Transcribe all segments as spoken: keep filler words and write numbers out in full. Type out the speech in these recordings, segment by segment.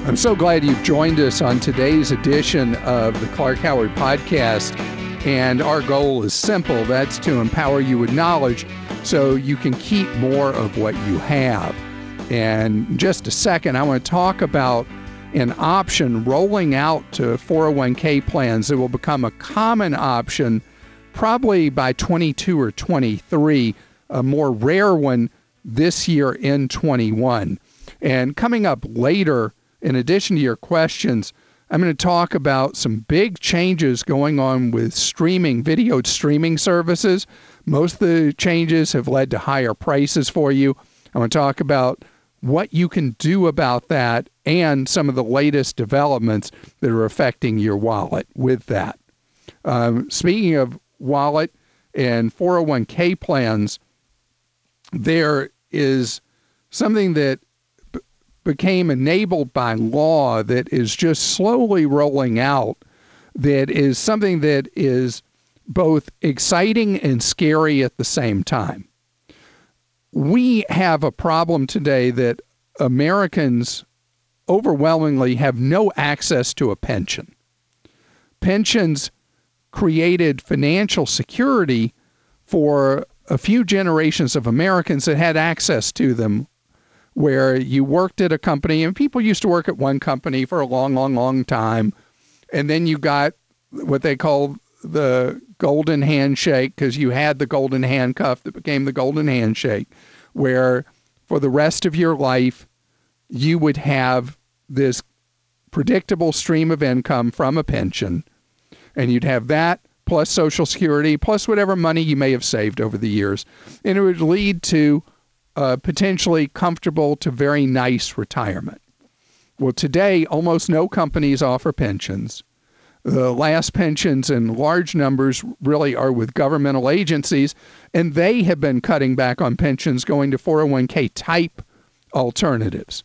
I'm so glad you've joined us on today's edition of the Clark Howard Podcast. And our goal is simple. That's to empower you with knowledge so you can keep more of what you have. And in just a second, I want to talk about an option rolling out to four oh one k plans that will become a common option probably by twenty-two or twenty-three, a more rare one this year in twenty-one. And coming up later, in addition to your questions, I'm going to talk about some big changes going on with streaming, video streaming services. Most of the changes have led to higher prices for you. I want to talk about what you can do about that and some of the latest developments that are affecting your wallet with that. Um, speaking of wallet and four oh one k plans, there is something that became enabled by law that is just slowly rolling out, that is something that is both exciting and scary at the same time. We have a problem today that Americans overwhelmingly have no access to a pension. Pensions created financial security for a few generations of Americans that had access to them, where you worked at a company, and people used to work at one company for a long, long, long time. And then you got what they call the golden handshake, because you had the golden handcuff that became the golden handshake, where for the rest of your life, you would have this predictable stream of income from a pension. And you'd have that plus Social Security, plus whatever money you may have saved over the years. And it would lead to Uh, potentially comfortable to very nice retirement. Well, today, almost no companies offer pensions. The last pensions in large numbers really are with governmental agencies, and they have been cutting back on pensions, going to four oh one k type alternatives.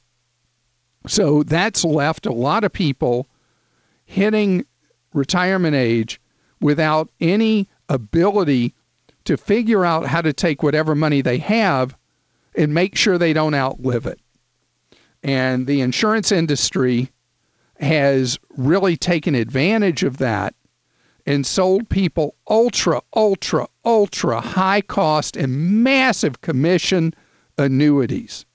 So that's left a lot of people hitting retirement age without any ability to figure out how to take whatever money they have and make sure they don't outlive it. And the insurance industry has really taken advantage of that and sold people ultra, ultra, ultra high cost and massive commission annuities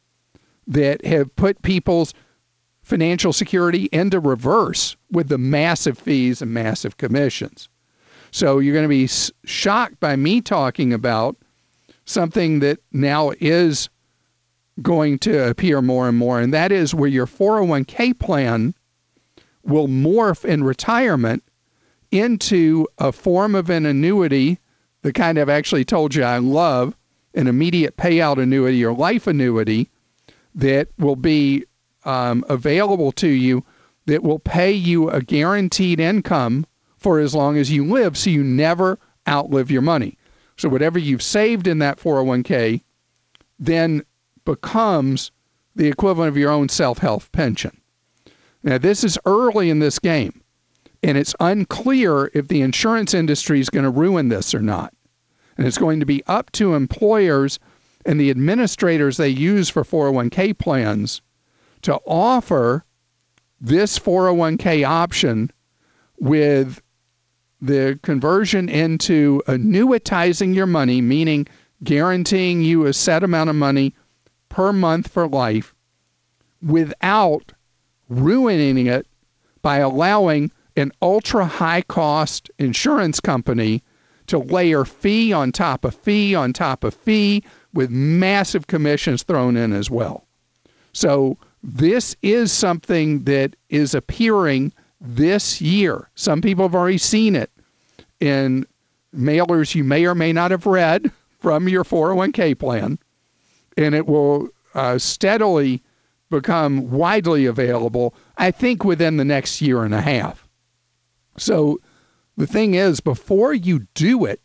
that have put people's financial security into reverse with the massive fees and massive commissions. So you're going to be shocked by me talking about something that now is going to appear more and more, and that is where your four oh one k plan will morph in retirement into a form of an annuity, the kind I've actually told you I love, an immediate payout annuity or life annuity that will be um, available to you, that will pay you a guaranteed income for as long as you live, so you never outlive your money. So whatever you've saved in that four oh one k then becomes the equivalent of your own self-help pension. Now, this is early in this game, and it's unclear if the insurance industry is going to ruin this or not. And it's going to be up to employers and the administrators they use for four oh one k plans to offer this four oh one k option with the conversion into annuitizing your money, meaning guaranteeing you a set amount of money per month for life, without ruining it by allowing an ultra high cost insurance company to layer fee on top of fee on top of fee with massive commissions thrown in as well. So this is something that is appearing this year. Some people have already seen it in mailers you may or may not have read from your four oh one k plan, and it will uh, steadily become widely available, I think, within the next year and a half. So the thing is, before you do it,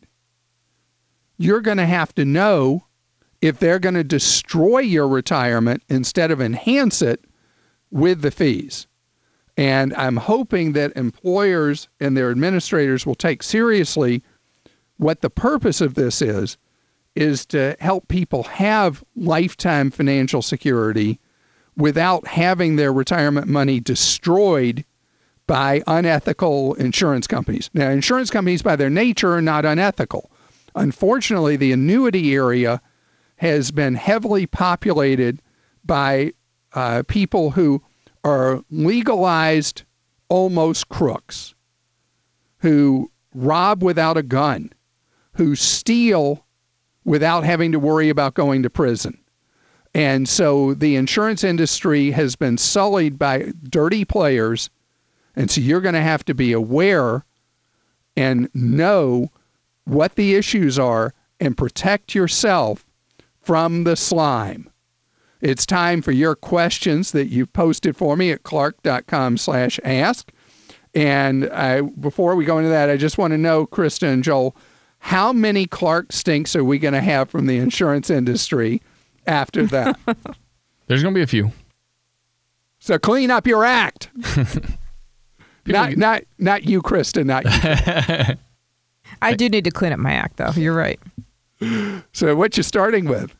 you're going to have to know if they're going to destroy your retirement instead of enhance it with the fees. And I'm hoping that employers and their administrators will take seriously what the purpose of this is, is to help people have lifetime financial security without having their retirement money destroyed by unethical insurance companies. Now, insurance companies by their nature are not unethical. Unfortunately, the annuity area has been heavily populated by uh, people who are legalized almost crooks, who rob without a gun, who steal without having to worry about going to prison. And so the insurance industry has been sullied by dirty players. And so you're going to have to be aware and know what the issues are and protect yourself from the slime. It's time for your questions that you've posted for me at clark.com slash ask. And I, before we go into that, I just want to know, Krista and Joel, how many Clark stinks are we going to have from the insurance industry after that? There's going to be a few. So clean up your act. not, get... not, not you, Krista, not you. I do need to clean up my act, though. You're right. So what you starting with?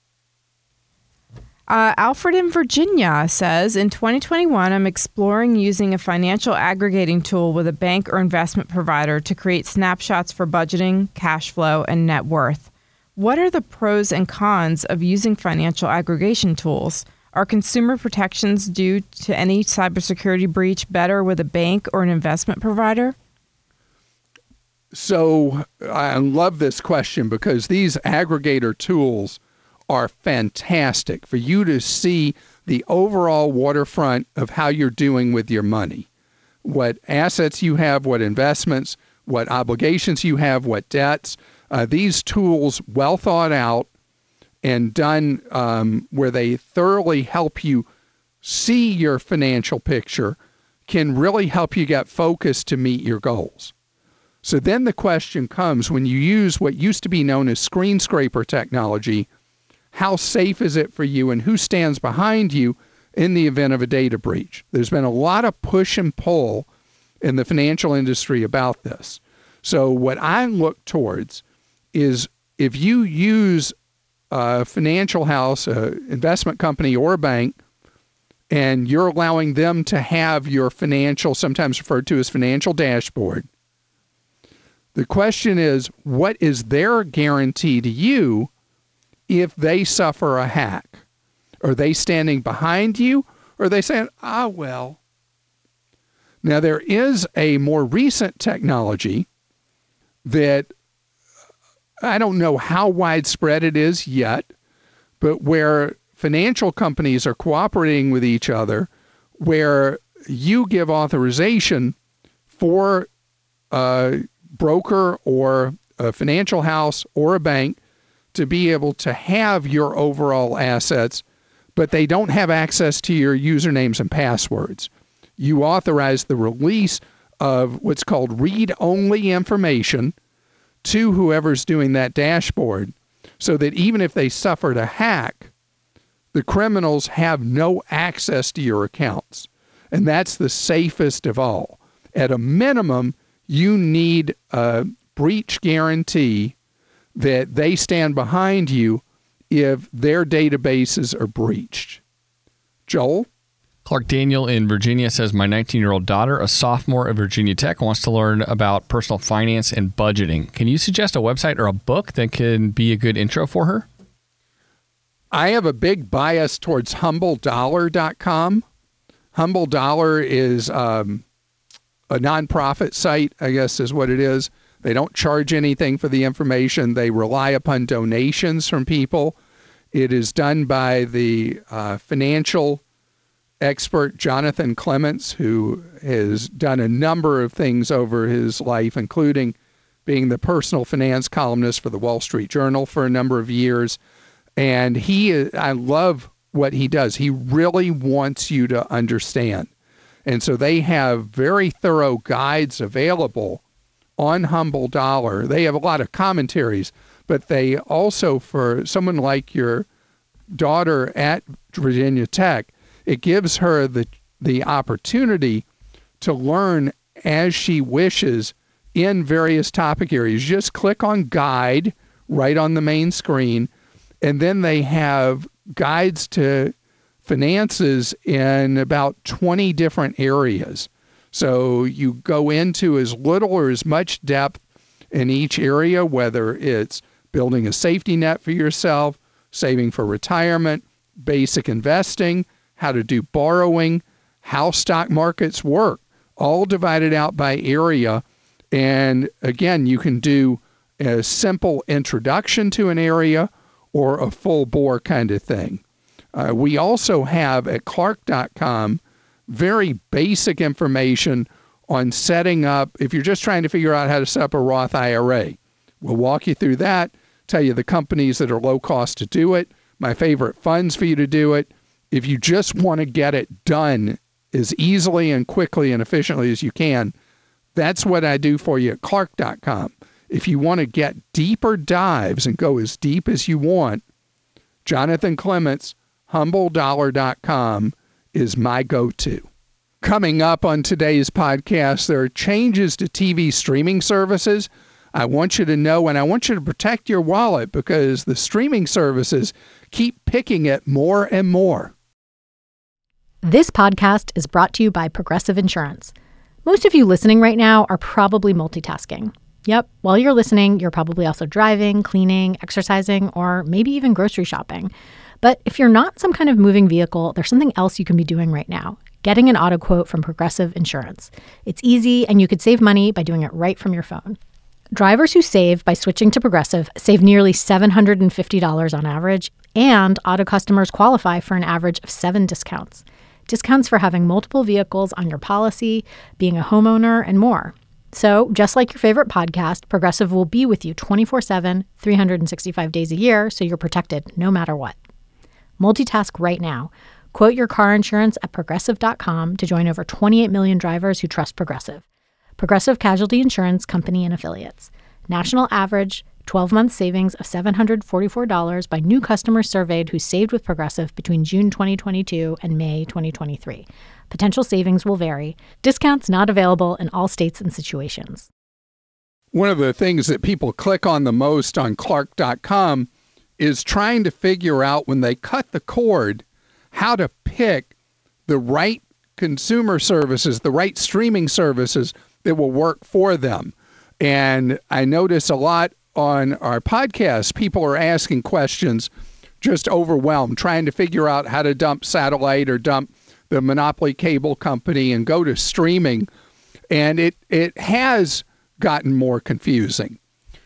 Uh, Alfred in Virginia says, in twenty twenty-one, I'm exploring using a financial aggregating tool with a bank or investment provider to create snapshots for budgeting, cash flow, and net worth. What are the pros and cons of using financial aggregation tools? Are consumer protections due to any cybersecurity breach better with a bank or an investment provider? So I love this question because these aggregator tools are fantastic for you to see the overall waterfront of how you're doing with your money. What assets you have, what investments, what obligations you have, what debts. Uh, these tools, well thought out and done um, where they thoroughly help you see your financial picture, can really help you get focused to meet your goals. So then the question comes, when you use what used to be known as screen scraper technology, how safe is it for you and who stands behind you in the event of a data breach? There's been a lot of push and pull in the financial industry about this. So what I look towards is if you use a financial house, an investment company, or a bank, and you're allowing them to have your financial, sometimes referred to as financial dashboard, the question is, what is their guarantee to you if they suffer a hack? Are they standing behind you? Or are they saying, ah, well. Now, there is a more recent technology that I don't know how widespread it is yet, but where financial companies are cooperating with each other, where you give authorization for a broker or a financial house or a bank to be able to have your overall assets, but they don't have access to your usernames and passwords. You authorize the release of what's called read-only information to whoever's doing that dashboard, so that even if they suffered a hack, the criminals have no access to your accounts. And that's the safest of all. At a minimum, you need a breach guarantee that they stand behind you if their databases are breached. Joel? Clark Daniel in Virginia says, my nineteen-year-old daughter, a sophomore at Virginia Tech, wants to learn about personal finance and budgeting. Can you suggest a website or a book that can be a good intro for her? I have a big bias towards humble dollar dot com. Humble Dollar is um, a nonprofit site, I guess is what it is. They don't charge anything for the information. They rely upon donations from people. It is done by the uh, financial expert Jonathan Clements, who has done a number of things over his life, including being the personal finance columnist for the Wall Street Journal for a number of years. And he, I love what he does. He really wants you to understand. And so they have very thorough guides available on Humble Dollar. They have a lot of commentaries, but they also, for someone like your daughter at Virginia Tech, it gives her the the opportunity to learn as she wishes in various topic areas. Just click on guide right on the main screen, and then they have guides to finances in about twenty different areas. So you go into as little or as much depth in each area, whether it's building a safety net for yourself, saving for retirement, basic investing, how to do borrowing, how stock markets work, all divided out by area. And again, you can do a simple introduction to an area or a full bore kind of thing. Uh, we also have at Clark dot com very basic information on setting up, if you're just trying to figure out how to set up a Roth I R A. We'll walk you through that, tell you the companies that are low cost to do it, my favorite funds for you to do it. If you just want to get it done as easily and quickly and efficiently as you can, that's what I do for you at Clark dot com. If you want to get deeper dives and go as deep as you want, Jonathan Clements, humble dollar dot com is my go-to. Coming up on today's podcast, there are changes to T V streaming services. I want you to know, and I want you to protect your wallet because the streaming services keep picking it more and more. This podcast is brought to you by Progressive Insurance. Most of you listening right now are probably multitasking. Yep, while you're listening, you're probably also driving, cleaning, exercising, or maybe even grocery shopping. But if you're not some kind of moving vehicle, there's something else you can be doing right now. Getting an auto quote from Progressive Insurance. It's easy, and you could save money by doing it right from your phone. Drivers who save by switching to Progressive save nearly seven hundred fifty dollars on average, and auto customers qualify for an average of seven discounts. Discounts for having multiple vehicles on your policy, being a homeowner, and more. So, just like your favorite podcast, Progressive will be with you twenty-four seven, three hundred sixty-five days a year, so you're protected no matter what. Multitask right now. Quote your car insurance at Progressive dot com to join over twenty-eight million drivers who trust Progressive. Progressive Casualty Insurance Company and Affiliates. National average twelve-month savings of seven hundred forty-four dollars by new customers surveyed who saved with Progressive between June twenty twenty-two and May twenty twenty-three. Potential savings will vary. Discounts not available in all states and situations. One of the things that people click on the most on Clark dot com is trying to figure out when they cut the cord how to pick the right consumer services, the right streaming services that will work for them. And I notice a lot on our podcast, people are asking questions, just overwhelmed, trying to figure out how to dump satellite or dump the monopoly cable company and go to streaming. And it, it has gotten more confusing.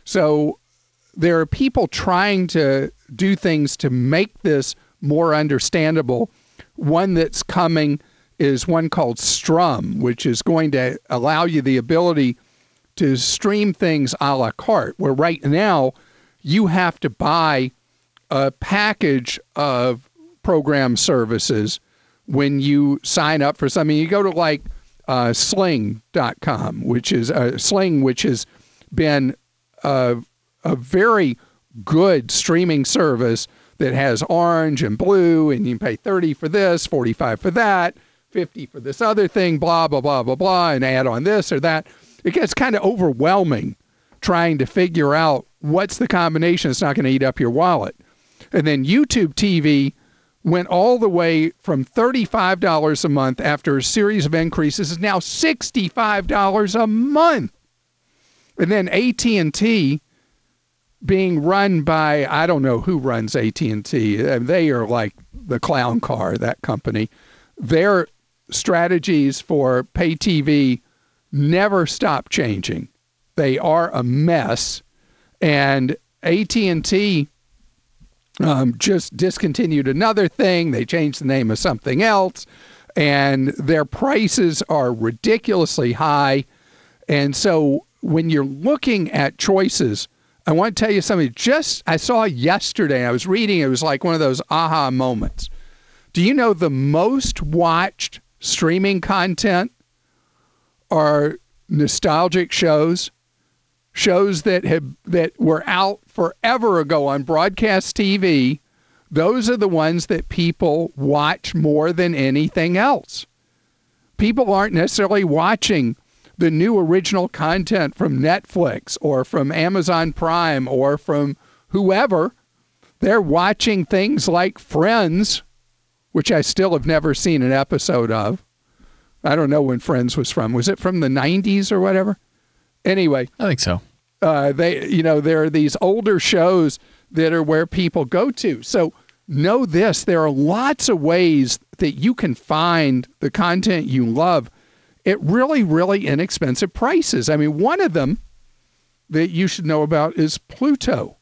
So there are people trying to do things to make this more understandable. One that's coming is one called Strum, which is going to allow you the ability to stream things a la carte, where right now you have to buy a package of program services when you sign up for something. You go to like uh, sling dot com, which is uh, Sling, which has been a, a very good streaming service that has orange and blue, and you can pay thirty for this, forty-five for that, fifty for this other thing, blah, blah, blah, blah, blah, and add on this or that. It gets kind of overwhelming trying to figure out what's the combination that's not going to eat up your wallet. And then YouTube T V went all the way from thirty-five dollars a month after a series of increases is now sixty-five dollars a month. And then A T and T, being run by, I don't know who runs A T and T. They are like the clown car, that company. Their strategies for pay T V never stop changing. They are a mess. And A T and T um, just discontinued another thing. They changed the name of something else. And their prices are ridiculously high. And so when you're looking at choices, I want to tell you something. Just I saw yesterday, I was reading, it was like one of those aha moments. Do you know the most watched streaming content are nostalgic shows? Shows that have that were out forever ago on broadcast T V. Those are the ones that people watch more than anything else. People aren't necessarily watching the new original content from Netflix or from Amazon Prime or from whoever. They're watching things like Friends which I still have never seen an episode of. I don't know when Friends was from. Was it from the nineties or whatever? Anyway. I think so. Uh, they, you know, there are these older shows that are where people go to. So know this, there are lots of ways that you can find the content you love at really, really inexpensive prices. I mean, one of them that you should know about is Pluto.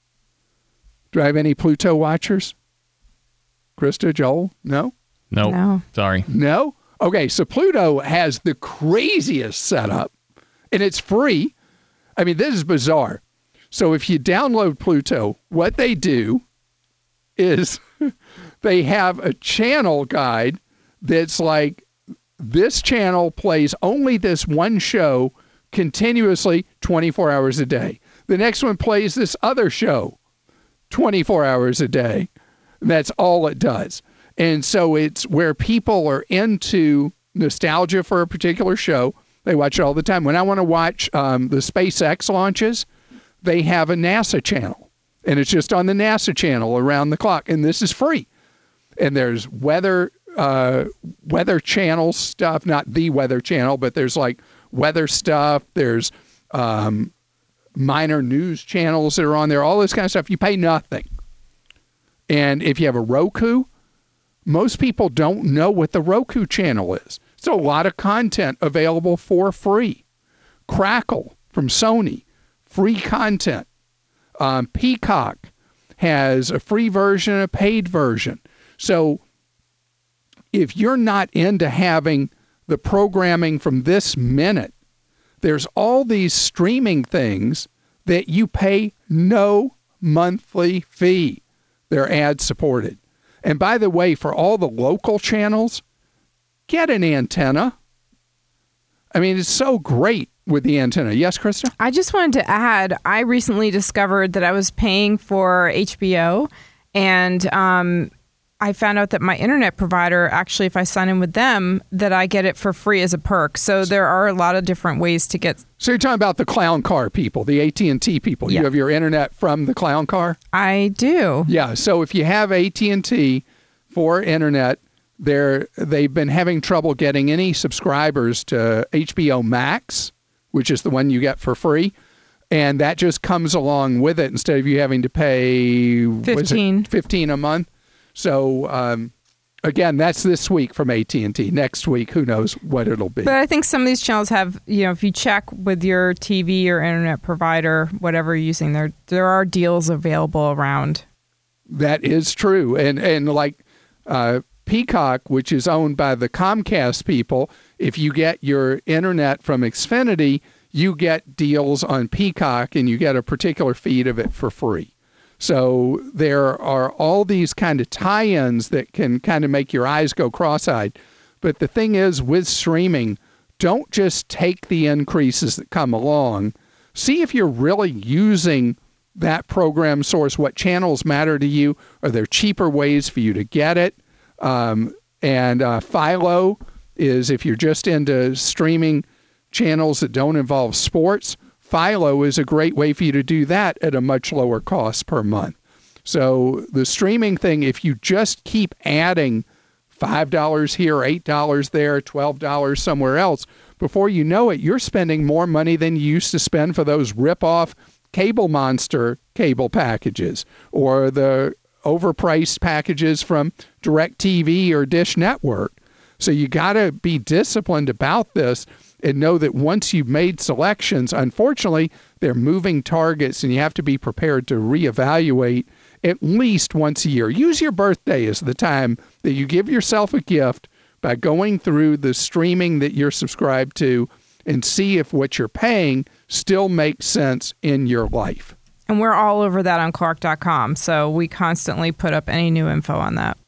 Do I have any Pluto watchers? Krista, Joel? No? Nope. No. Sorry. No? Okay, so Pluto has the craziest setup, and it's free. I mean, this is bizarre. So if you download Pluto, what they do is they have a channel guide that's like, this channel plays only this one show continuously twenty-four hours a day. The next one plays this other show twenty-four hours a day. That's all it does. And so it's where people are into nostalgia for a particular show. They watch it all the time. When I want to watch um, the SpaceX launches, they have a NASA channel. And it's just on the NASA channel around the clock. And this is free. And there's weather uh, weather channel stuff, not the weather channel, but there's like weather stuff. There's um, minor news channels that are on there, all this kind of stuff. You pay nothing. And if you have a Roku, most people don't know what the Roku channel is. So a lot of content available for free. Crackle from Sony, free content. Um, Peacock has a free version and a paid version. So if you're not into having the programming from this minute, there's all these streaming things that you pay no monthly fee. They're ad supported. And by the way, for all the local channels, get an antenna. I mean, it's so great with the antenna. Yes, Krista? I just wanted to add, I recently discovered that I was paying for H B O, and um, I found out that my internet provider, actually, if I sign in with them, that I get it for free as a perk. So there are a lot of different ways to get... So you're talking about the Clown Car people, the A T and T people. Yeah. You have your internet from the Clown Car? I do. Yeah, so if you have A T and T for internet, they're, they've been having trouble getting any subscribers to H B O Max, which is the one you get for free. And that just comes along with it instead of you having to pay fifteen dollars fifteen dollars a month. So, um, again, that's this week from A T and T. Next week, who knows what it'll be. But I think some of these channels have, you know, if you check with your T V or internet provider, whatever you're using, there there are deals available around. That is true. And, and like uh, Peacock, which is owned by the Comcast people, if you get your internet from Xfinity, you get deals on Peacock and you get a particular feed of it for free. So there are all these kind of tie-ins that can kind of make your eyes go cross-eyed. But the thing is, with streaming, don't just take the increases that come along. See if you're really using that program source, what channels matter to you. Are there cheaper ways for you to get it? Um, and uh, Philo is, if you're just into streaming channels that don't involve sports, Philo is a great way for you to do that at a much lower cost per month. So the streaming thing, if you just keep adding five dollars here, eight dollars there, twelve dollars somewhere else, before you know it, you're spending more money than you used to spend for those rip-off Cable Monster cable packages or the overpriced packages from DirecTV or Dish Network. So you got to be disciplined about this and know that once you've made selections, unfortunately, they're moving targets and you have to be prepared to reevaluate at least once a year. Use your birthday as the time that you give yourself a gift by going through the streaming that you're subscribed to and see if what you're paying still makes sense in your life. And we're all over that on Clark dot com, so we constantly put up any new info on that.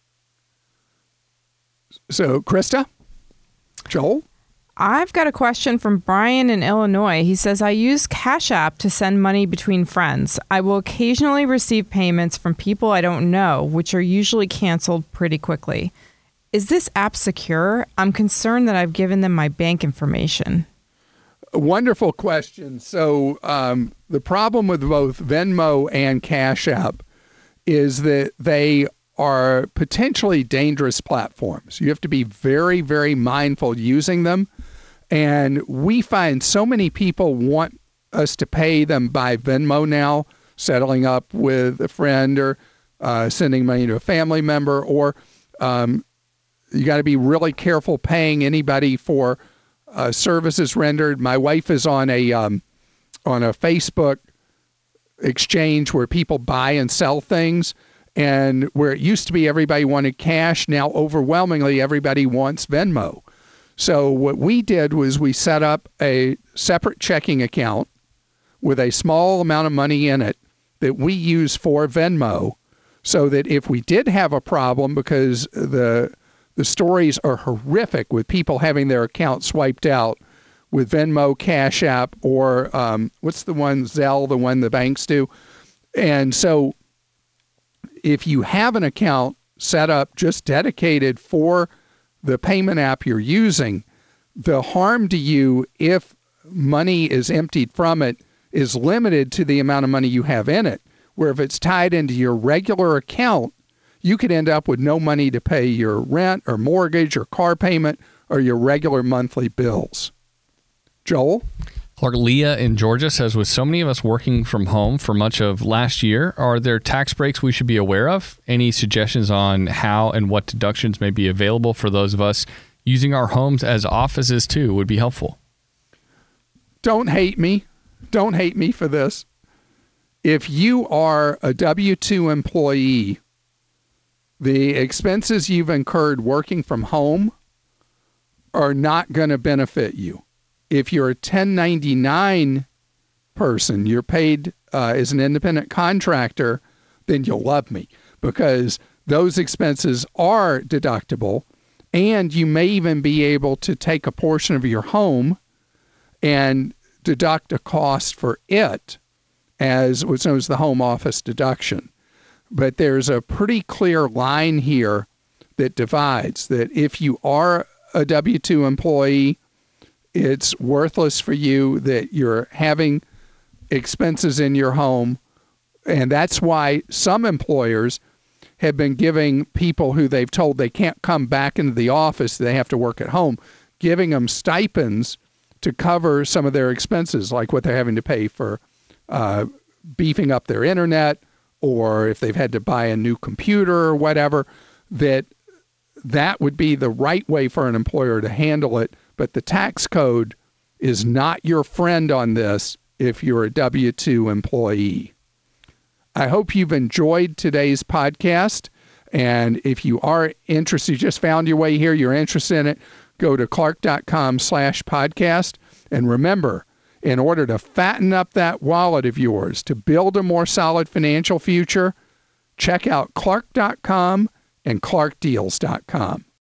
So, Krista? Joel? I've got a question from Brian in Illinois. He says, I use Cash App to send money between friends. I will occasionally receive payments from people I don't know, which are usually canceled pretty quickly. Is this app secure? I'm concerned that I've given them my bank information. A wonderful question. So um, the problem with both Venmo and Cash App is that they are potentially dangerous platforms. You have to be very, very mindful using them. And we find so many people want us to pay them by Venmo now, settling up with a friend or uh, sending money to a family member, or um, you got to be really careful paying anybody for uh, services rendered. My wife is on a um, on a Facebook exchange where people buy and sell things, and where it used to be everybody wanted cash, now overwhelmingly everybody wants Venmo. So what we did was we set up a separate checking account with a small amount of money in it that we use for Venmo, so that if we did have a problem, because the the stories are horrific with people having their account swiped out with Venmo, Cash App, or um, what's the one, Zelle, the one the banks do. And so if you have an account set up just dedicated for the payment app you're using, the harm to you if money is emptied from it is limited to the amount of money you have in it. Where if it's tied into your regular account, you could end up with no money to pay your rent or mortgage or car payment or your regular monthly bills. Joel? Clark, Leah in Georgia says, with so many of us working from home for much of last year, are there tax breaks we should be aware of? Any suggestions on how and what deductions may be available for those of us using our homes as offices too would be helpful. Don't hate me. Don't hate me for this. If you are a W two employee, the expenses you've incurred working from home are not going to benefit you. If you're a ten ninety-nine person, you're paid uh, as an independent contractor, then you'll love me, because those expenses are deductible, and you may even be able to take a portion of your home and deduct a cost for it as what's known as the home office deduction. But there's a pretty clear line here that divides that if you are a W two employee, it's worthless for you that you're having expenses in your home. And that's why some employers have been giving people who they've told they can't come back into the office, they have to work at home, giving them stipends to cover some of their expenses, like what they're having to pay for uh, beefing up their internet, or if they've had to buy a new computer or whatever, that that would be the right way for an employer to handle it. But the tax code is not your friend on this if you're a W two employee. I hope you've enjoyed today's podcast. And if you are interested, you just found your way here, you're interested in it, go to clark.com slash podcast. And remember, in order to fatten up that wallet of yours, to build a more solid financial future, check out clark dot com and clark deals dot com.